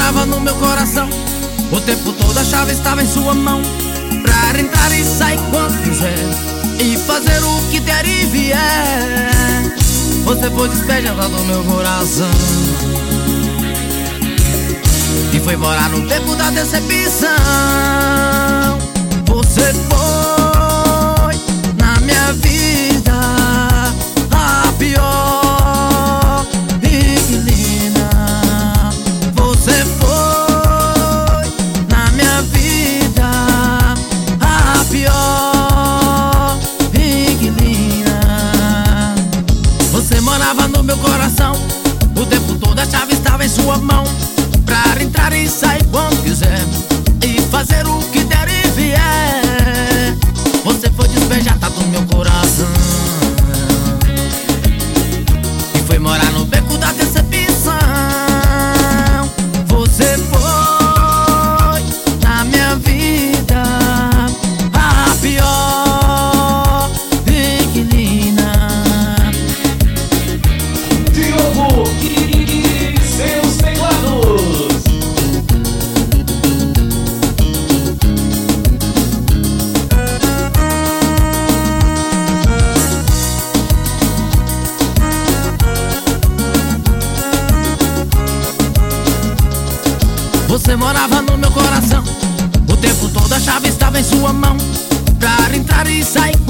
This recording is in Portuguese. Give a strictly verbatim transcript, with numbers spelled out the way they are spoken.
morava no meu coração. O tempo todo a chave estava em sua mão, pra entrar e sair quando quiser, e fazer o que der e vier. Você foi despejada do meu coração e foi morar no beco da decepção. Você foi na minha vida a pior inquilina. Você foi na minha vida a pior inquilina. Você morava no meu coração, o tempo todo a chave estava em sua mão, pra entrar e sair quando quiser, e fazer o que der e vier. Você foi despejada do meu coração e foi morar no beco da decepção. Você foi na minha vida a pior inquilina. Diogo e seus teclados. Você morava no meu coração, o tempo todo a chave estava em sua mão, pra entrar e sair